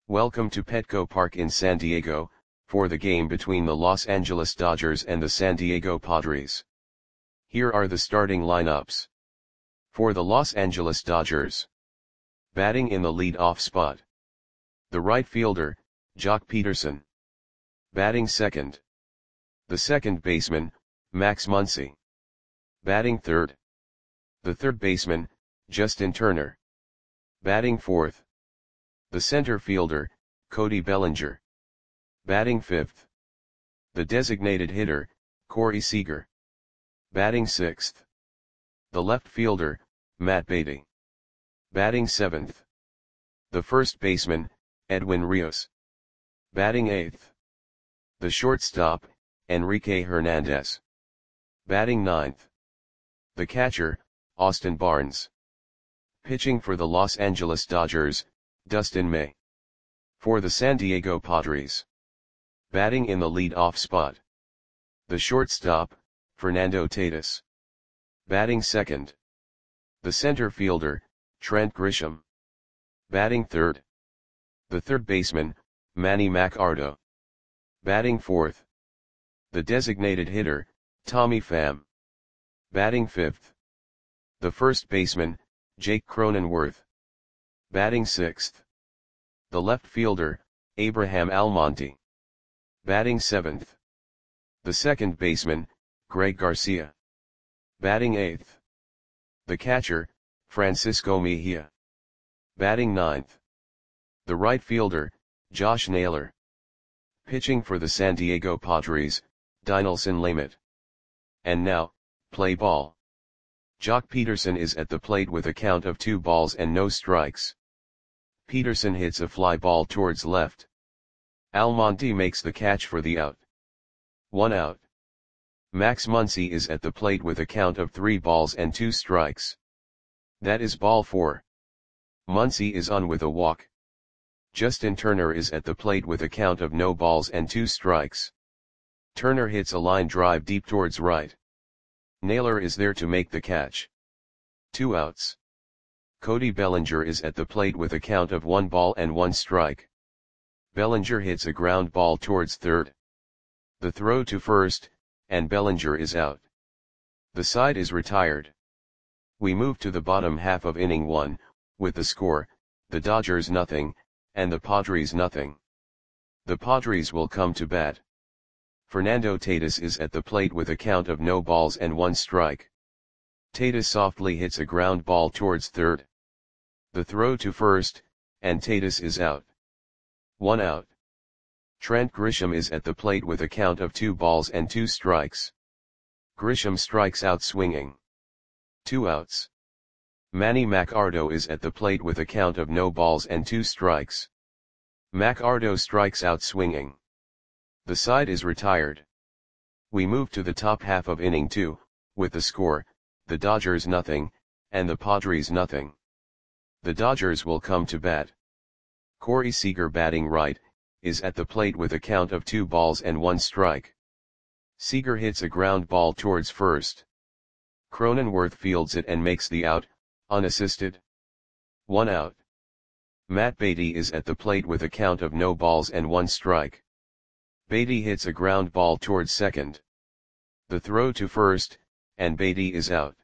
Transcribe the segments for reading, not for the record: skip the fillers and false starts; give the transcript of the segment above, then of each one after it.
Welcome to Petco Park in San Diego, for the game between the Los Angeles Dodgers and the San Diego Padres. Here are the starting lineups. For the Los Angeles Dodgers. Batting in the lead-off spot. The right fielder, Joc Pederson. Batting second. The second baseman, Max Muncy. Batting third. The third baseman, Justin Turner. Batting fourth. The center fielder, Cody Bellinger. Batting fifth. The designated hitter, Corey Seager. Batting sixth. The left fielder, Matt Beaty. Batting seventh. The first baseman, Edwin Rios. Batting eighth. The shortstop, Enrique Hernandez. Batting ninth. The catcher, Austin Barnes. Pitching for the Los Angeles Dodgers, Dustin May. For the San Diego Padres. Batting in the lead-off spot. The shortstop, Fernando Tatis. Batting second. The center fielder, Trent Grisham. Batting third. The third baseman, Manny Machado. Batting fourth. The designated hitter, Tommy Pham. Batting fifth. The first baseman, Jake Cronenworth. Batting sixth. The left fielder, Abraham Almonte. Batting seventh. The second baseman, Greg Garcia. Batting eighth. The catcher, Francisco Mejia. Batting ninth. The right fielder, Josh Naylor. Pitching for the San Diego Padres, Dinelson Lamet. And now, play ball. Joc Pederson is at the plate with a count of 2 balls and no strikes. Pederson hits a fly ball towards left. Almonte makes the catch for the out. 1 out. Max Muncy is at the plate with a count of 3 balls and 2 strikes. That is ball 4. Muncy is on with a walk. Justin Turner is at the plate with a count of no balls and 2 strikes. Turner hits a line drive deep towards right. Naylor is there to make the catch. 2 outs. Cody Bellinger is at the plate with a count of 1 ball and 1 strike. Bellinger hits a ground ball towards third. The throw to first, and Bellinger is out. The side is retired. We move to the bottom half of inning 1, with the score, the Dodgers nothing, and the Padres nothing. The Padres will come to bat. Fernando Tatis is at the plate with a count of no balls and 1 strike. Tatis softly hits a ground ball towards third. The throw to first, and Tatis is out. 1 out. Trent Grisham is at the plate with a count of 2 balls and 2 strikes. Grisham strikes out swinging. 2 outs. Manny Machado is at the plate with a count of no balls and 2 strikes. Machado strikes out swinging. The side is retired. We move to the top half of inning 2, with the score, the Dodgers nothing, and the Padres nothing. The Dodgers will come to bat. Corey Seager batting right, is at the plate with a count of 2 balls and 1 strike. Seager hits a ground ball towards first. Cronenworth fields it and makes the out, unassisted. 1 out. Matt Beaty is at the plate with a count of no balls and 1 strike. Beaty hits a ground ball towards second. The throw to first, and Beaty is out.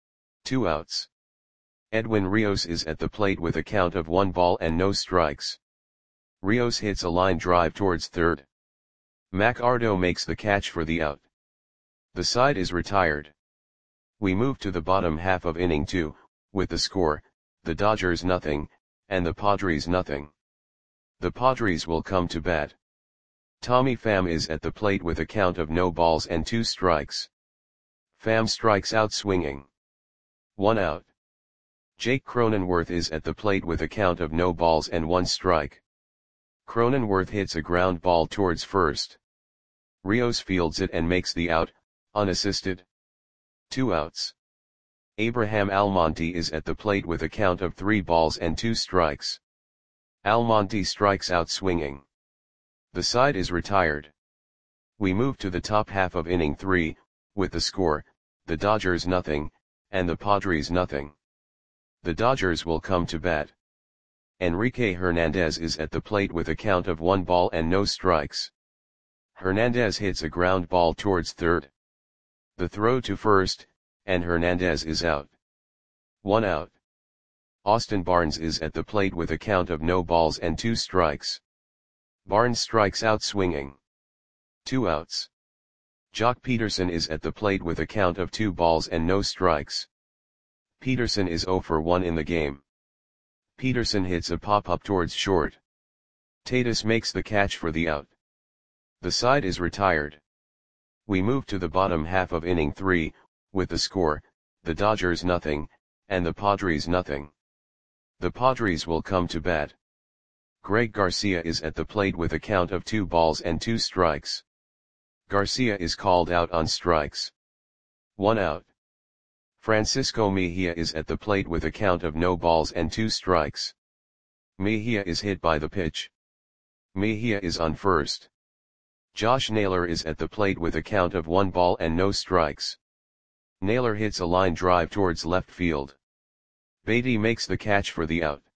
2 outs. Edwin Rios is at the plate with a count of 1 ball and no strikes. Rios hits a line drive towards third. Machado makes the catch for the out. The side is retired. We move to the bottom half of inning 2, with the score, the Dodgers nothing, and the Padres nothing. The Padres will come to bat. Tommy Pham is at the plate with a count of no balls and 2 strikes. Pham strikes out swinging. 1 out. Jake Cronenworth is at the plate with a count of no balls and 1 strike. Cronenworth hits a ground ball towards first. Rios fields it and makes the out, unassisted. 2 outs. Abraham Almonte is at the plate with a count of 3 balls and 2 strikes. Almonte strikes out swinging. The side is retired. We move to the top half of inning 3, with the score, the Dodgers nothing, and the Padres nothing. The Dodgers will come to bat. Enrique Hernandez is at the plate with a count of 1 ball and no strikes. Hernandez hits a ground ball towards third. The throw to first, and Hernandez is out. 1 out. Austin Barnes is at the plate with a count of no balls and 2 strikes. Barnes strikes out swinging. 2 outs. Jock Peterson is at the plate with a count of 2 balls and no strikes. Peterson is 0 for 1 in the game. Peterson hits a pop-up towards short. Tatis makes the catch for the out. The side is retired. We move to the bottom half of inning 3, with the score, the Dodgers nothing, and the Padres nothing. The Padres will come to bat. Greg Garcia is at the plate with a count of 2 balls and 2 strikes. Garcia is called out on strikes. 1 out. Francisco Mejia is at the plate with a count of no balls and 2 strikes. Mejia is hit by the pitch. Mejia is on first. Josh Naylor is at the plate with a count of 1 ball and no strikes. Naylor hits a line drive towards left field. Beatty makes the catch for the out.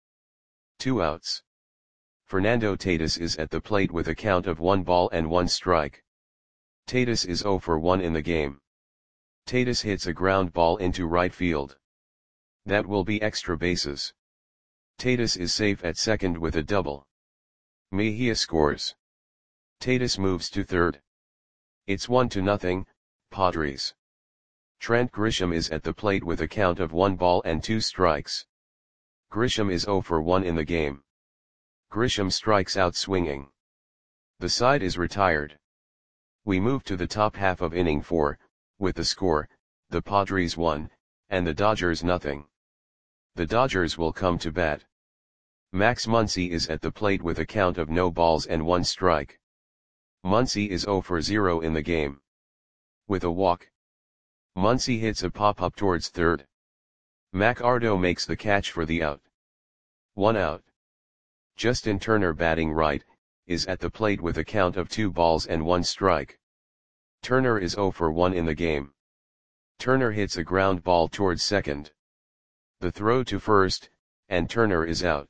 2 outs. Fernando Tatis is at the plate with a count of 1 ball and 1 strike. Tatis is 0 for 1 in the game. Tatis hits a ground ball into right field. That will be extra bases. Tatis is safe at second with a double. Mejia scores. Tatis moves to third. It's 1-0, Padres. Trent Grisham is at the plate with a count of 1 ball and 2 strikes. Grisham is 0 for 1 in the game. Grisham strikes out swinging. The side is retired. We move to the top half of inning 4, with the score, the Padres 1, and the Dodgers nothing. The Dodgers will come to bat. Max Muncy is at the plate with a count of no balls and 1 strike. Muncy is 0 for 0 in the game. With a walk, Muncy hits a pop-up towards third. Mac Ardo makes the catch for the out. 1 out. Justin Turner, batting right, is at the plate with a count of 2 balls and 1 strike. Turner is 0 for 1 in the game. Turner hits a ground ball towards second. The throw to first, and Turner is out.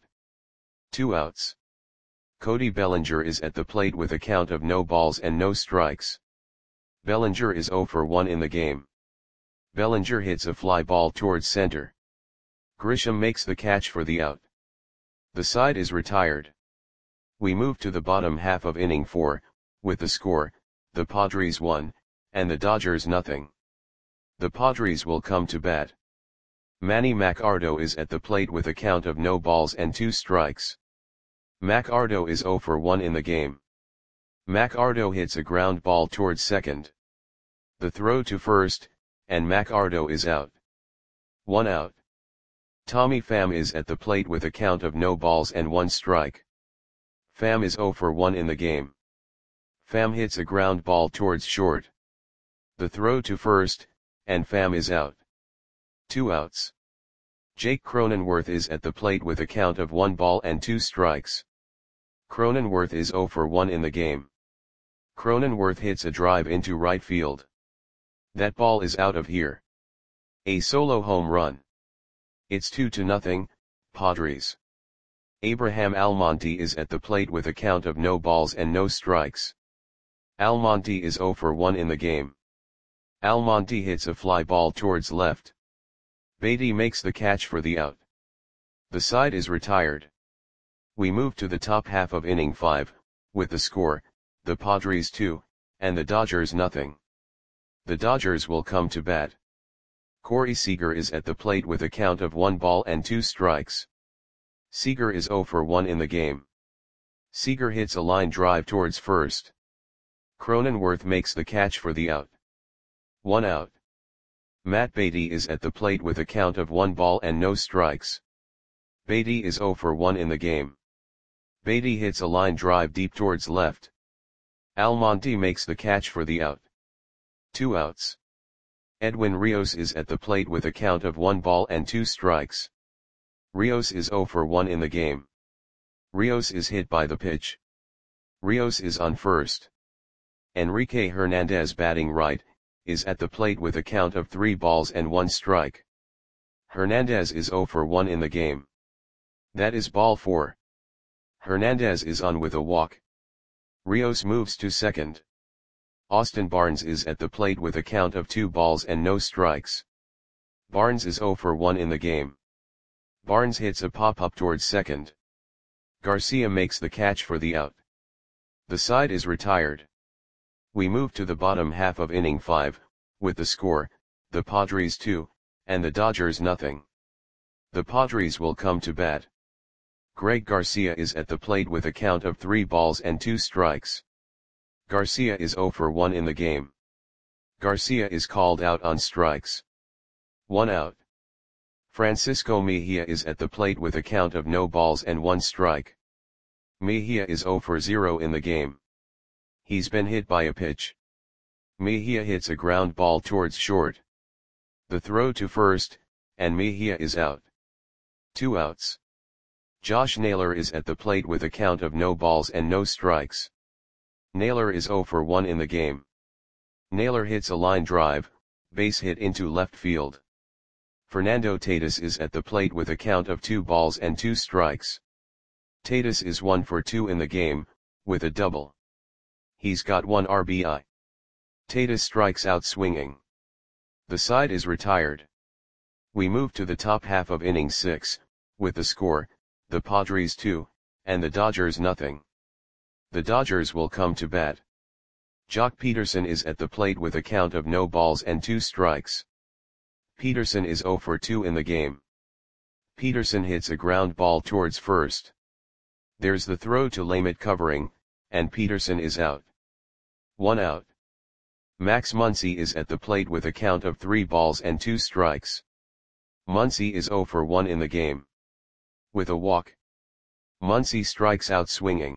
2 outs. Cody Bellinger is at the plate with a count of no balls and no strikes. Bellinger is 0 for 1 in the game. Bellinger hits a fly ball towards center. Grisham makes the catch for the out. The side is retired. We move to the bottom half of inning 4, with the score, the Padres 1, and the Dodgers nothing. The Padres will come to bat. Manny Machado is at the plate with a count of no balls and 2 strikes. Machado is 0 for 1 in the game. Machado hits a ground ball towards second. The throw to first, and Machado is out. 1 out. Tommy Pham is at the plate with a count of no balls and 1 strike. Pham is 0 for 1 in the game. Pham hits a ground ball towards short. The throw to first, and Pham is out. 2 outs. Jake Cronenworth is at the plate with a count of 1 ball and 2 strikes. Cronenworth is 0 for 1 in the game. Cronenworth hits a drive into right field. That ball is out of here. A solo home run. It's 2-0, Padres. Abraham Almonte is at the plate with a count of no balls and no strikes. Almonte is 0 for 1 in the game. Almonte hits a fly ball towards left. Beatty makes the catch for the out. The side is retired. We move to the top half of inning 5, with the score, the Padres 2, and the Dodgers nothing. The Dodgers will come to bat. Corey Seager is at the plate with a count of 1 ball and 2 strikes. Seager is 0 for 1 in the game. Seager hits a line drive towards first. Cronenworth makes the catch for the out. 1 out. Matt Beatty is at the plate with a count of 1 ball and no strikes. Beatty is 0 for 1 in the game. Beatty hits a line drive deep towards left. Almonte makes the catch for the out. 2 outs. Edwin Rios is at the plate with a count of 1 ball and 2 strikes. Rios is 0 for 1 in the game. Rios is hit by the pitch. Rios is on first. Enrique Hernandez, batting right, is at the plate with a count of 3 balls and 1 strike. Hernandez is 0 for 1 in the game. That is ball 4. Hernandez is on with a walk. Rios moves to second. Austin Barnes is at the plate with a count of 2 balls and no strikes. Barnes is 0 for 1 in the game. Barnes hits a pop-up towards second. Garcia makes the catch for the out. The side is retired. We move to the bottom half of inning 5, with the score, the Padres 2, and the Dodgers nothing. The Padres will come to bat. Greg Garcia is at the plate with a count of 3 balls and 2 strikes. Garcia is 0 for 1 in the game. Garcia is called out on strikes. 1 out. Francisco Mejia is at the plate with a count of no balls and 1 strike. Mejia is 0 for 0 in the game. He's been hit by a pitch. Mejia hits a ground ball towards short. The throw to first, and Mejia is out. 2 outs. Josh Naylor is at the plate with a count of no balls and no strikes. Naylor is 0 for 1 in the game. Naylor hits a line drive, base hit into left field. Fernando Tatis is at the plate with a count of 2 balls and 2 strikes. Tatis is 1 for 2 in the game, with a double. He's got 1 RBI. Tatis strikes out swinging. The side is retired. We move to the top half of inning 6, with the score, the Padres 2, and the Dodgers nothing. The Dodgers will come to bat. Jock Peterson is at the plate with a count of no balls and 2 strikes. Peterson is 0 for 2 in the game. Peterson hits a ground ball towards first. There's the throw to Lamet covering, and Peterson is out. 1 out. Max Muncy is at the plate with a count of 3 balls and 2 strikes. Muncy is 0 for 1 in the game. With a walk. Muncy strikes out swinging.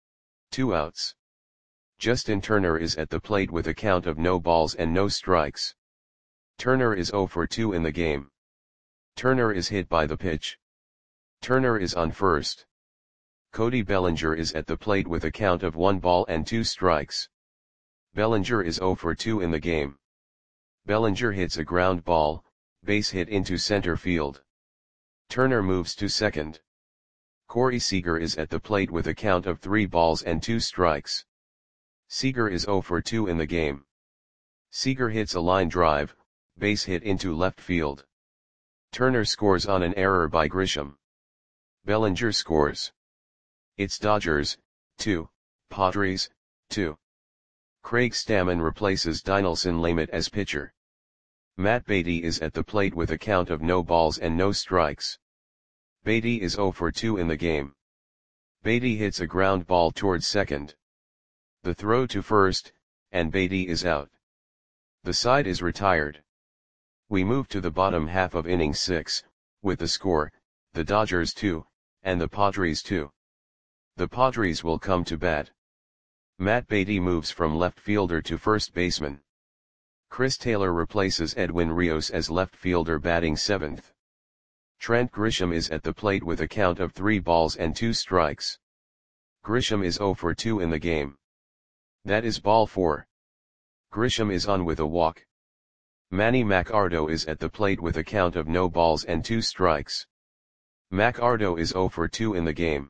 2 outs. Justin Turner is at the plate with a count of no balls and no strikes. Turner is 0 for 2 in the game. Turner is hit by the pitch. Turner is on first. Cody Bellinger is at the plate with a count of 1 ball and 2 strikes. Bellinger is 0 for 2 in the game. Bellinger hits a ground ball, base hit into center field. Turner moves to second. Corey Seager is at the plate with a count of 3 balls and 2 strikes. Seager is 0 for 2 in the game. Seager hits a line drive, base hit into left field. Turner scores on an error by Grisham. Bellinger scores. It's Dodgers, 2, Padres, 2. Craig Stammen replaces Dinelson Lamet as pitcher. Matt Beatty is at the plate with a count of no balls and no strikes. Beatty is 0 for 2 in the game. Beatty hits a ground ball towards second. The throw to first, and Beatty is out. The side is retired. We move to the bottom half of inning 6, with the score, the Dodgers 2, and the Padres 2. The Padres will come to bat. Matt Beatty moves from left fielder to first baseman. Chris Taylor replaces Edwin Rios as left fielder batting 7th. Trent Grisham is at the plate with a count of 3 balls and 2 strikes. Grisham is 0 for 2 in the game. That is ball 4. Grisham is on with a walk. Manny Macardo is at the plate with a count of no balls and 2 strikes. Macardo is 0 for 2 in the game.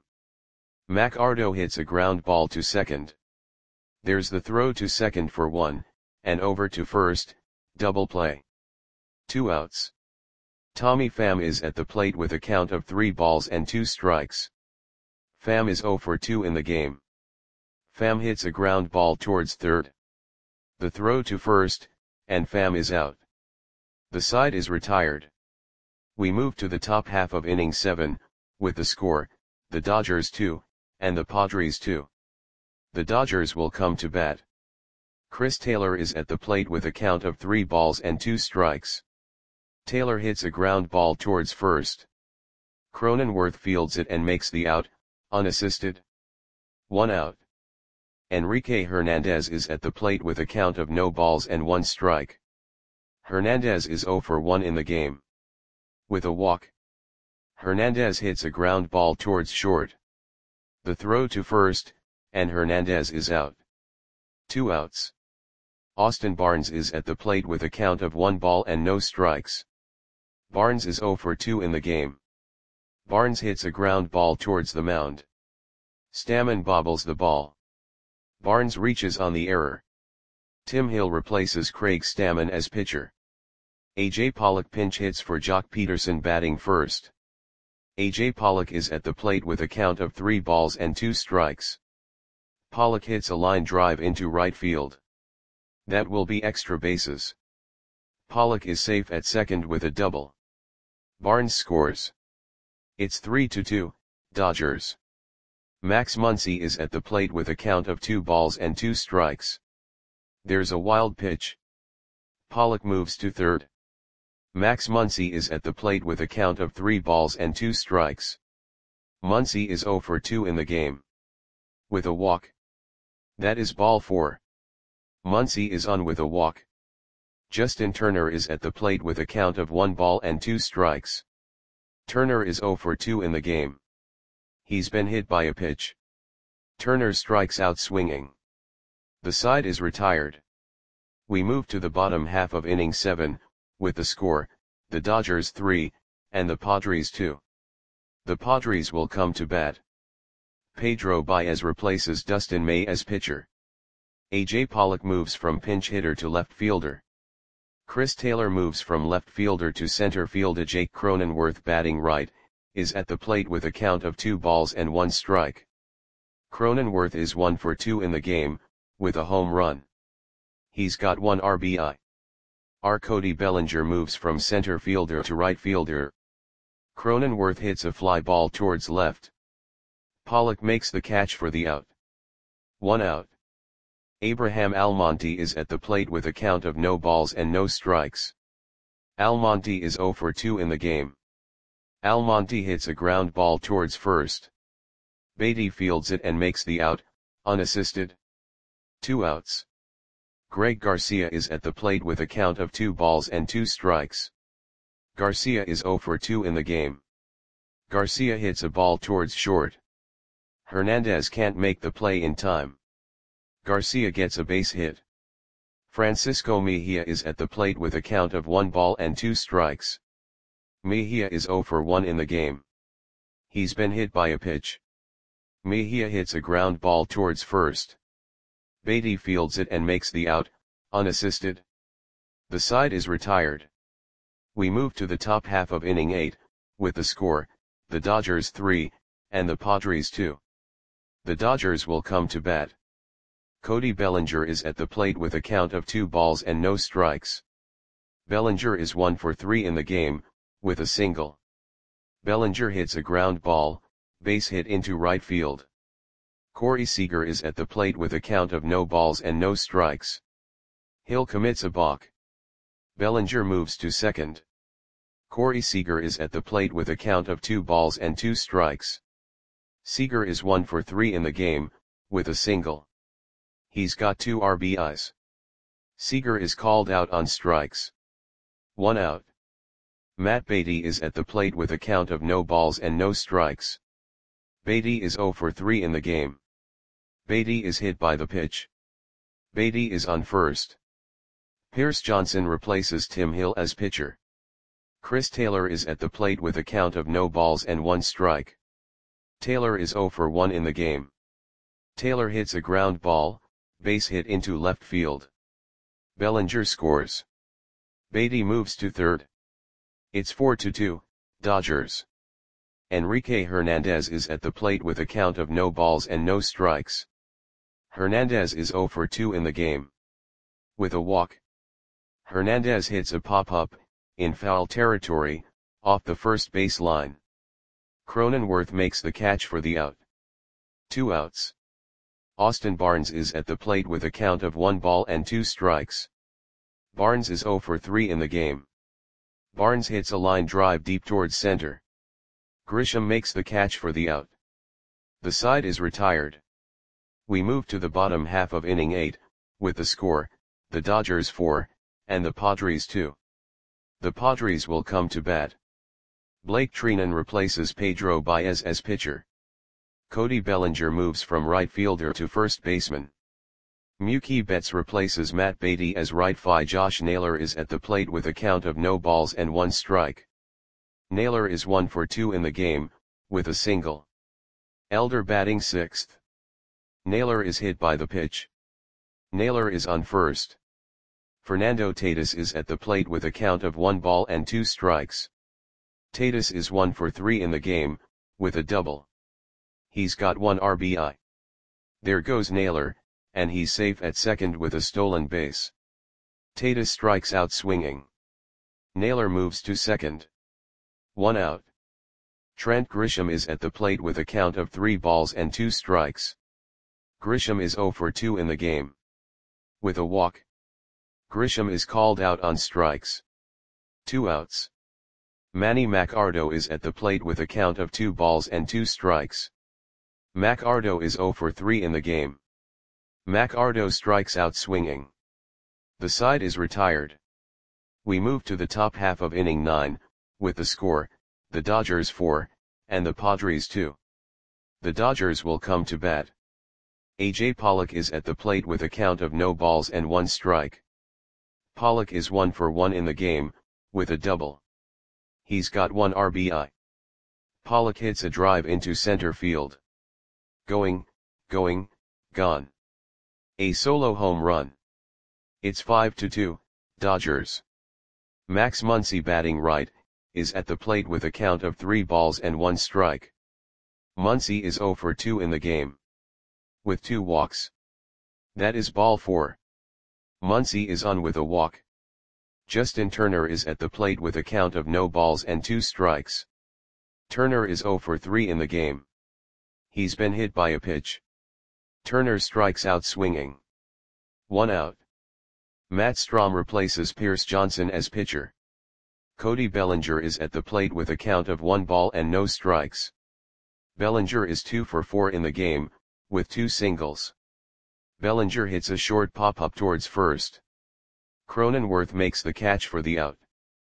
Macardo hits a ground ball to second. There's the throw to second for 1, and over to first, double play. 2 outs. Tommy Pham is at the plate with a count of 3 balls and 2 strikes. Pham is 0 for 2 in the game. Pham hits a ground ball towards third. The throw to first, and Pham is out. The side is retired. We move to the top half of inning 7, with the score, the Dodgers 2, and the Padres 2. The Dodgers will come to bat. Chris Taylor is at the plate with a count of 3 balls and 2 strikes. Taylor hits a ground ball towards first. Cronenworth fields it and makes the out, unassisted. 1 out. Enrique Hernandez is at the plate with a count of no balls and 1 strike. Hernandez is 0 for 1 in the game. With a walk. Hernandez hits a ground ball towards short. The throw to first, and Hernandez is out. 2 outs. Austin Barnes is at the plate with a count of 1 ball and no strikes. Barnes is 0 for 2 in the game. Barnes hits a ground ball towards the mound. Stammen bobbles the ball. Barnes reaches on the error. Tim Hill replaces Craig Stammen as pitcher. A.J. Pollock pinch hits for Jock Peterson batting first. A.J. Pollock is at the plate with a count of 3 balls and 2 strikes. Pollock hits a line drive into right field. That will be extra bases. Pollock is safe at second with a double. Barnes scores. It's 3-2, Dodgers. Max Muncy is at the plate with a count of 2 balls and 2 strikes. There's a wild pitch. Pollock moves to third. Max Muncy is at the plate with a count of 3 balls and 2 strikes. Muncy is 0 for 2 in the game. With a walk. That is ball 4. Muncy is on with a walk. Justin Turner is at the plate with a count of 1 ball and 2 strikes. Turner is 0 for 2 in the game. He's been hit by a pitch. Turner strikes out swinging. The side is retired. We move to the bottom half of inning 7, with the score, the Dodgers 3, and the Padres 2. The Padres will come to bat. Pedro Baez replaces Dustin May as pitcher. A.J. Pollock moves from pinch hitter to left fielder. Chris Taylor moves from left fielder to center fielder. Jake Cronenworth batting right, is at the plate with a count of 2 balls and 1 strike. Cronenworth is 1 for 2 in the game, with a home run. He's got 1 RBI. Cody Bellinger moves from center fielder to right fielder. Cronenworth hits a fly ball towards left. Pollock makes the catch for the out. 1 out. Abraham Almonte is at the plate with a count of no balls and no strikes. Almonte is 0 for 2 in the game. Almonte hits a ground ball towards first. Beatty fields it and makes the out, unassisted. 2 outs. Greg Garcia is at the plate with a count of 2 balls and 2 strikes. Garcia is 0 for 2 in the game. Garcia hits a ball towards short. Hernandez can't make the play in time. Garcia gets a base hit. Francisco Mejia is at the plate with a count of 1 ball and 2 strikes. Mejia is 0 for 1 in the game. He's been hit by a pitch. Mejia hits a ground ball towards first. Beatty fields it and makes the out, unassisted. The side is retired. We move to the top half of inning 8, with the score, the Dodgers 3, and the Padres 2. The Dodgers will come to bat. Cody Bellinger is at the plate with a count of 2 balls and no strikes. Bellinger is 1 for 3 in the game, with a single. Bellinger hits a ground ball, base hit into right field. Corey Seager is at the plate with a count of no balls and no strikes. Hill commits a balk. Bellinger moves to second. Corey Seager is at the plate with a count of 2 balls and 2 strikes. Seager is 1 for 3 in the game, with a single. He's got 2 RBIs. Seager is called out on strikes. 1 out. Matt Beatty is at the plate with a count of no balls and no strikes. Beatty is 0 for 3 in the game. Beatty is hit by the pitch. Beatty is on first. Pierce Johnson replaces Tim Hill as pitcher. Chris Taylor is at the plate with a count of no balls and 1 strike. Taylor is 0 for 1 in the game. Taylor hits a ground ball, base hit into left field. Bellinger scores. Beatty moves to third. It's 4-2, Dodgers. Enrique Hernandez is at the plate with a count of no balls and no strikes. Hernandez is 0 for 2 in the game. With a walk. Hernandez hits a pop-up, in foul territory, off the first base line. Cronenworth makes the catch for the out. 2 outs. Austin Barnes is at the plate with a count of 1 ball and 2 strikes. Barnes is 0 for 3 in the game. Barnes hits a line drive deep towards center. Grisham makes the catch for the out. The side is retired. We move to the bottom half of inning 8, with the score, the Dodgers 4, and the Padres 2. The Padres will come to bat. Blake Treinen replaces Pedro Baez as pitcher. Cody Bellinger moves from right fielder to first baseman. Mookie Betts replaces Matt Beatty as right fielder. Josh Naylor is at the plate with a count of no balls and 1 strike. Naylor is 1 for 2 in the game, with a single. Elder batting 6th. Naylor is hit by the pitch. Naylor is on first. Fernando Tatis is at the plate with a count of 1 ball and 2 strikes. Tatis is 1 for 3 in the game, with a double. He's got 1 RBI. There goes Naylor, and he's safe at second with a stolen base. Tatis strikes out swinging. Naylor moves to second. 1 out. Trent Grisham is at the plate with a count of 3 balls and 2 strikes. Grisham is 0 for 2 in the game. With a walk. Grisham is called out on strikes. 2 outs. Manny Machado is at the plate with a count of 2 balls and 2 strikes. Machado is 0 for 3 in the game. Machado strikes out swinging. The side is retired. We move to the top half of inning 9, with the score, the Dodgers 4, and the Padres 2. The Dodgers will come to bat. A.J. Pollock is at the plate with a count of no balls and 1 strike. Pollock is 1 for 1 in the game, with a double. He's got 1 RBI. Pollock hits a drive into center field. Going, gone. A solo home run. It's 5-2, Dodgers. Max Muncy batting right, is at the plate with a count of 3 balls and 1 strike. Muncy is 0 for 2 in the game. With 2 walks. That is ball 4. Muncy is on with a walk. Justin Turner is at the plate with a count of no balls and 2 strikes. Turner is 0 for 3 in the game. He's been hit by a pitch. Turner strikes out swinging. 1 out. Matt Strahm replaces Pierce Johnson as pitcher. Cody Bellinger is at the plate with a count of 1 ball and no strikes. Bellinger is 2 for 4 in the game, with 2 singles. Bellinger hits a short pop-up towards first. Cronenworth makes the catch for the out.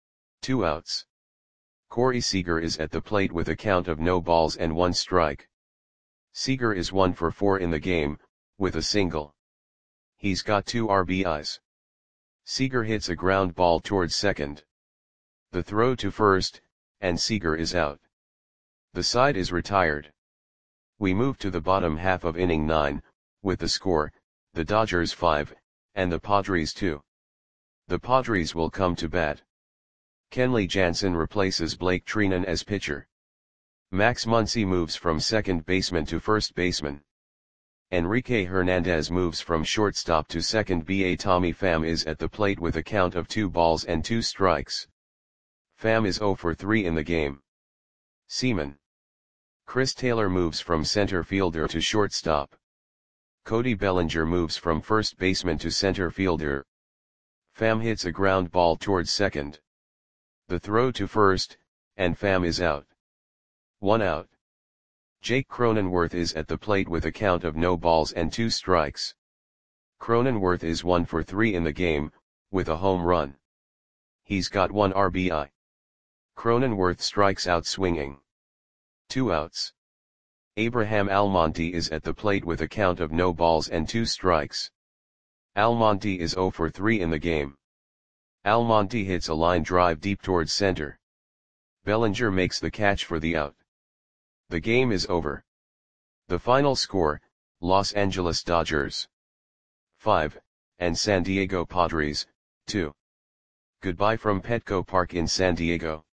2 outs. Corey Seager is at the plate with a count of no balls and 1 strike. Seager is 1 for 4 in the game, with a single. He's got 2 RBIs. Seager hits a ground ball towards second. The throw to first, and Seager is out. The side is retired. We move to the bottom half of inning 9, with the score, the Dodgers 5, and the Padres 2. The Padres will come to bat. Kenley Jansen replaces Blake Treinen as pitcher. Max Muncy moves from second baseman to first baseman. Enrique Hernandez moves from shortstop to second. Tommy Pham is at the plate with a count of 2 balls and 2 strikes. Pham is 0 for 3 in the game. Seaman. Chris Taylor moves from center fielder to shortstop. Cody Bellinger moves from first baseman to center fielder. Pham hits a ground ball towards second. The throw to first, and Pham is out. 1 out. Jake Cronenworth is at the plate with a count of no balls and 2 strikes. Cronenworth is 1 for 3 in the game, with a home run. He's got 1 RBI. Cronenworth strikes out swinging. 2 outs. Abraham Almonte is at the plate with a count of no balls and 2 strikes. Almonte is 0 for 3 in the game. Almonte hits a line drive deep towards center. Bellinger makes the catch for the out. The game is over. The final score, Los Angeles Dodgers 5, and San Diego Padres 2. Goodbye from Petco Park in San Diego.